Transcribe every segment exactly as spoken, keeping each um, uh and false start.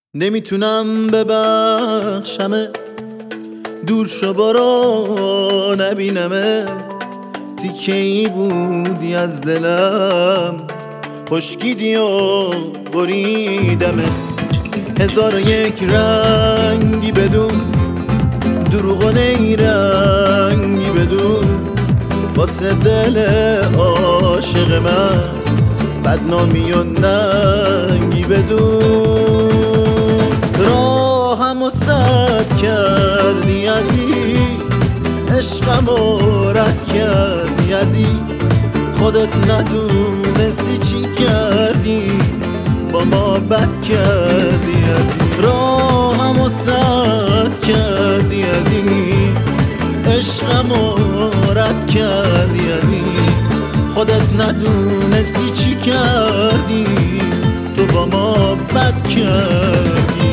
نمیتونم ببخشمه، دور شو برو نبینمه. تیکه ای بودی از دلم، خشکیدی و بریدمه. هزار و یک رنگی بدون، دروغ و نیرنگی بدون، واسه دل عاشق من بدنامی و ننگی بدون. راهم و سد کردی عزیز، عشقمو رد کردی عزیز. خودت ندونستی چی کردی، با ما بد کردی عزیز. راهم و سد کردی عزیز، عشقمو رد کردی عزیز. خودت ندونستی چی کردی، تو با ما بد کردی.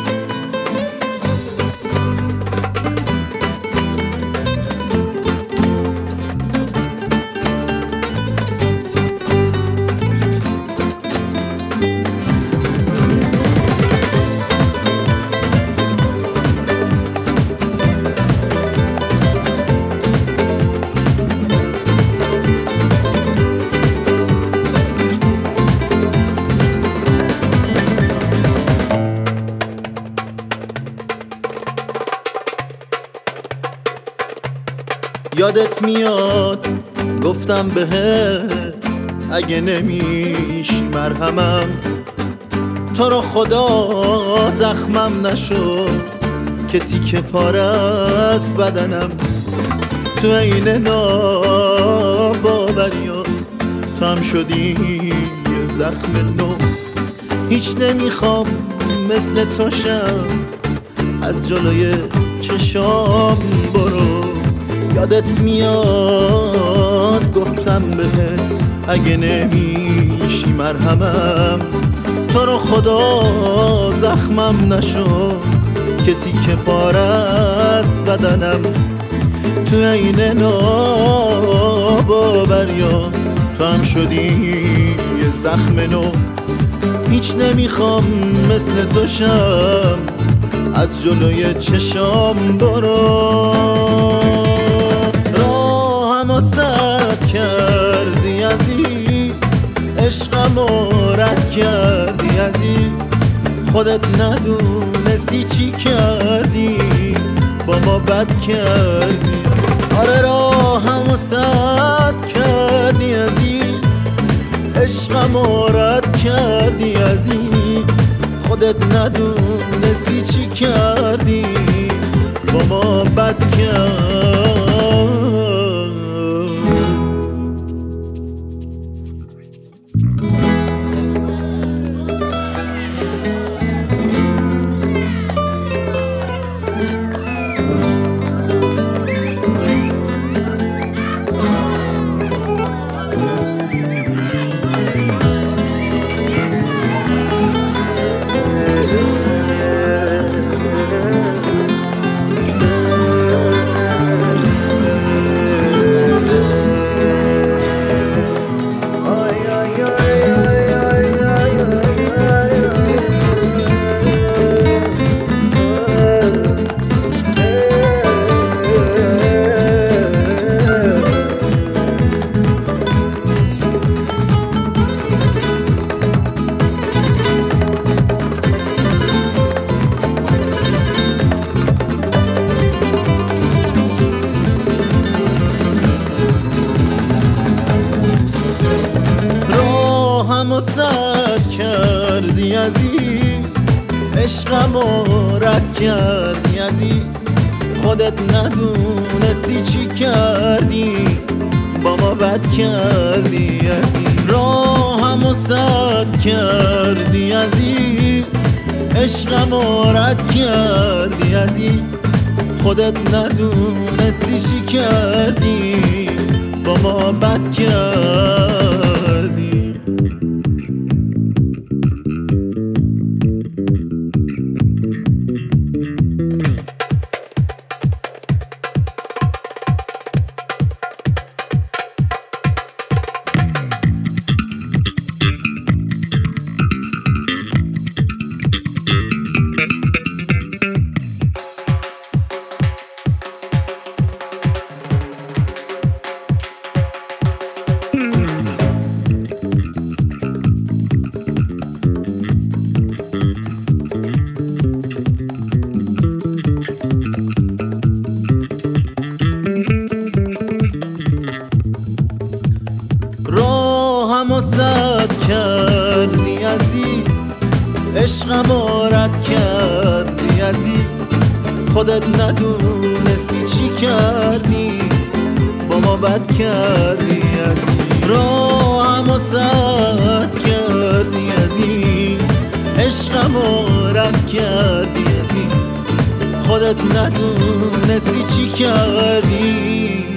یادت میاد گفتم بهت اگه نمیشی مرهمم، تو رو خدا زخمم نشد که تیکه پاره از بدنم. تو عین ناباوریا تو هم شدی یه زخم نو. هیچ نمیخوام مثل تو شم، از جلوی چشام برو. یادت میاد گفتم بهت اگه نمیشی مرهمم، تو رو خدا زخمم نشد که تیکه پاره از بدنم. تو عین ناباوریا تو هم شدی یه زخم نو. هیچ نمیخوام مثل تو شم، از جلوی چشام برو. راهمو سد کردی عزیز، عشقمو رد کردی عزیز. خودت ندونستی چی کردی، با ما بد کردی. آره راهمو سد کردی عزیز، عشقمو رد کردی عزیز. خودت ندونستی چی کردی، با ما بد کردی. راهمو سد کردی عزیز، عشقمو رد کردی عزیز. خودت ندونستی چی کردی، با ما بد کردی عزیز. راهمو سد کردی عزیز، عشقمو رد کردی عزیز. خودت ندونستی چی کردی، با ما بد کردی. عشقم و رد کردی عزیز، خودت ندونستی چی کردی، با ما بد کردی عزیز. راهم و سد کردی عزیز، عشقم و رد کردی عزیز، خودت ندونستی چی کردی.